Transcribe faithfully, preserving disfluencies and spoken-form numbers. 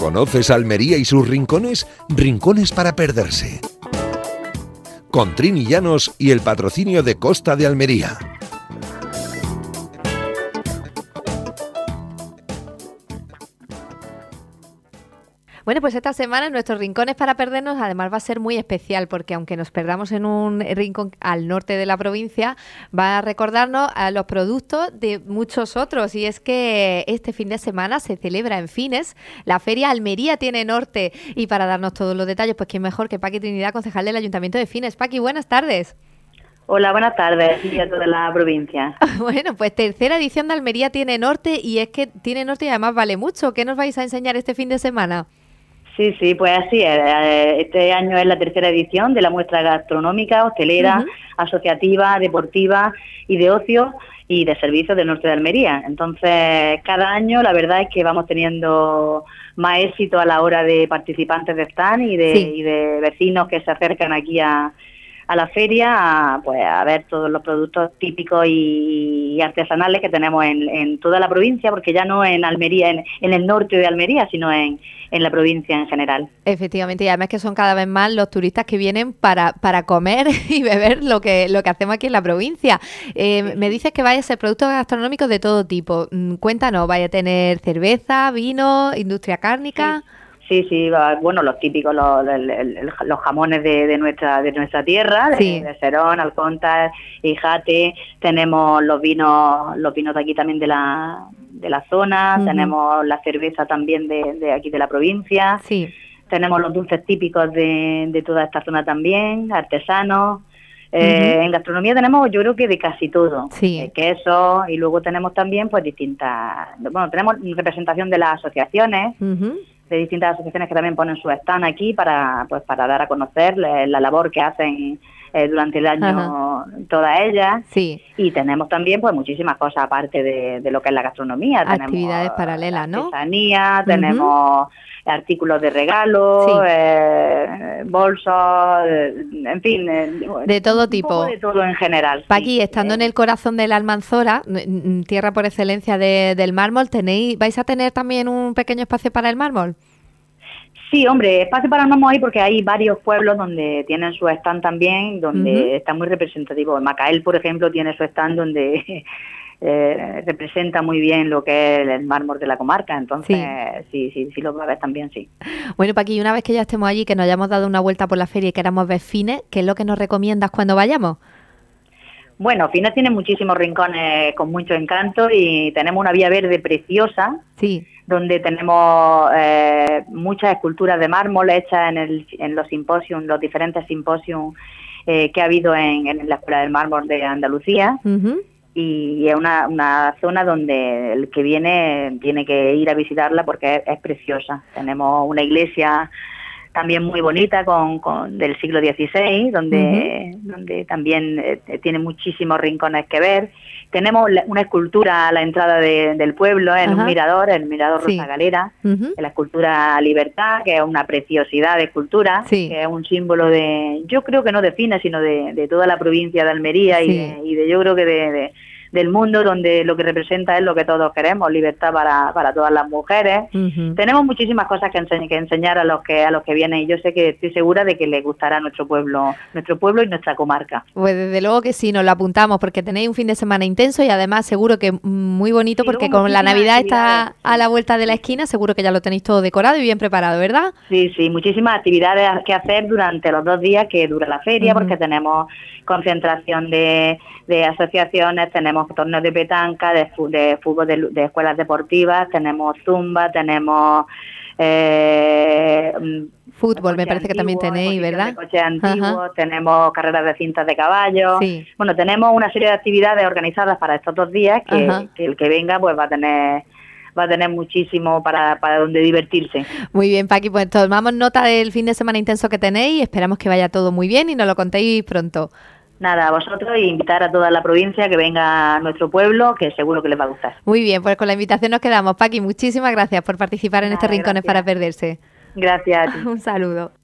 ¿Conoces Almería y sus rincones? Rincones para perderse. Con Trini Llanos y el patrocinio de Costa de Almería. Bueno, pues esta semana nuestros rincones para perdernos además va a ser muy especial porque aunque nos perdamos en un rincón al norte de la provincia, va a recordarnos a los productos de muchos otros. Y es que este fin de semana se celebra en Fines la Feria Almería Tiene Norte. Y para darnos todos los detalles, pues quién mejor que Paqui Trinidad, concejal del Ayuntamiento de Fines. Paqui, buenas tardes. Hola, buenas tardes y a toda la provincia. Bueno, pues tercera edición de Almería Tiene Norte y es que tiene norte y además vale mucho. ¿Qué nos vais a enseñar este fin de semana? Sí, sí, pues así es. Este año es la tercera edición de la muestra gastronómica, hostelera, uh-huh. asociativa, deportiva y de ocio y de servicios del norte de Almería. Entonces, cada año la verdad es que vamos teniendo más éxito a la hora de participantes de stand y de, sí. y de vecinos que se acercan aquí a, a la feria a, pues, a ver todos los productos típicos y, y artesanales que tenemos en, en toda la provincia, porque ya no en Almería, en, en el norte de Almería, sino en en la provincia en general. Efectivamente, y además que son cada vez más los turistas que vienen para, para comer y beber lo que lo que hacemos aquí en la provincia. Eh, sí. Me dices que vaya a ser productos gastronómicos de todo tipo. Cuéntanos, ¿vaya a tener cerveza, vino, industria cárnica? Sí. Sí, sí, bueno, los típicos, los, los jamones de, de nuestra de nuestra tierra, sí. de, de Serón, Alcontar, Hijate, tenemos los vinos los vinos de aquí también de la de la zona, uh-huh. tenemos la cerveza también de, de aquí de la provincia, sí. tenemos los dulces típicos de, de toda esta zona también, artesanos. Eh, uh-huh. En gastronomía tenemos, yo creo que de casi todo, sí. eh, queso, y luego tenemos también pues distintas, bueno, tenemos representación de las asociaciones, uh-huh. de distintas asociaciones que también ponen su stand aquí para pues para dar a conocer la, la labor que hacen eh, durante el año Ajá. todas ellas, sí. y tenemos también pues muchísimas cosas aparte de, de lo que es la gastronomía, actividades tenemos paralelas, ¿no? Artesanía, uh-huh. tenemos artículos de regalo, sí. eh, bolsos, eh, en fin, eh, de todo tipo, de todo en general. Paqui, sí. estando en el corazón de la Almanzora, tierra por excelencia de, del mármol, tenéis, vais a tener también un pequeño espacio para el mármol. Sí, hombre, espacio para el mármol hay porque hay varios pueblos donde tienen su stand también, donde uh-huh. está muy representativo. Macael, por ejemplo, tiene su stand donde Eh, representa muy bien lo que es el mármol de la comarca, entonces sí, sí, sí, sí lo va a ver también, sí. Bueno, Paqui, una vez que ya estemos allí, que nos hayamos dado una vuelta por la feria y queramos ver Fines, ¿qué es lo que nos recomiendas cuando vayamos? Bueno, Fines tiene muchísimos rincones con mucho encanto y tenemos una vía verde preciosa, sí. donde tenemos eh, muchas esculturas de mármol hechas en, el, en los simposios, los diferentes simposios eh, que ha habido en, en la Escuela del Mármol de Andalucía. Uh-huh. Y es una, una zona donde el que viene tiene que ir a visitarla porque es, es preciosa. Tenemos una iglesia también muy bonita con, con del siglo dieciséis, donde, uh-huh. donde también eh, tiene muchísimos rincones que ver. Tenemos la, una escultura a la entrada de, del pueblo, en uh-huh. un mirador, el mirador sí. Rosa Galera, uh-huh. la escultura Libertad, que es una preciosidad de escultura, sí. que es un símbolo de, yo creo que no de Fines, sino de, de toda la provincia de Almería sí. y, de, y de yo creo que de, de del mundo, donde lo que representa es lo que todos queremos, libertad para, para todas las mujeres. Uh-huh. Tenemos muchísimas cosas que, enseñ- que enseñar a los que a los que vienen, y yo sé que estoy segura de que les gustará nuestro pueblo, nuestro pueblo y nuestra comarca. Pues desde luego que sí, nos lo apuntamos, porque tenéis un fin de semana intenso y además seguro que muy bonito, sí, porque con la Navidad está a la vuelta de la esquina, seguro que ya lo tenéis todo decorado y bien preparado, ¿verdad? Sí, sí, muchísimas actividades que hacer durante los dos días que dura la feria, uh-huh. porque tenemos concentración de, de asociaciones, tenemos torneos de petanca, de, de fútbol de, de escuelas deportivas, tenemos zumba, tenemos eh, fútbol, me parece antiguo, que también tenéis, ¿verdad? De coches antiguos, tenemos carreras de cintas de caballo, sí. bueno, tenemos una serie de actividades organizadas para estos dos días que, que el que venga pues va a tener va a tener muchísimo para, para donde divertirse. Muy bien, Paqui, pues tomamos nota del fin de semana intenso que tenéis y esperamos que vaya todo muy bien y nos lo contéis pronto. Nada, a vosotros, y invitar a toda la provincia que venga a nuestro pueblo, que seguro que les va a gustar. Muy bien, pues con la invitación nos quedamos. Paqui, muchísimas gracias por participar en Nada, este Rincones gracias. para Perderse. Gracias a ti. Un saludo.